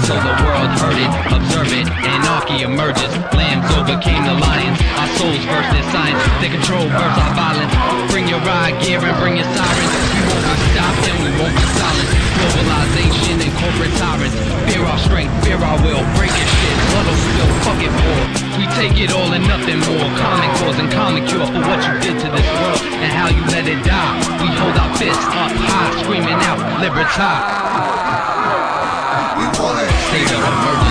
so the world heard it. Observe it, anarchy emerges. Lambs overcame the lions. Our souls versed in science. They control verse our violence. Bring your riot gear and bring your sirens. We won't be stopped and we won't be silent. Globalization and corporate tyrants. Fear our strength, fear our will. Breaking shit, blood will spill, fuck it for. We take it all and nothing more. Common cause and common cure for what you did to this world and how you let it die. We hold our fists up high, screaming out, libertad. We want it. State of emergency.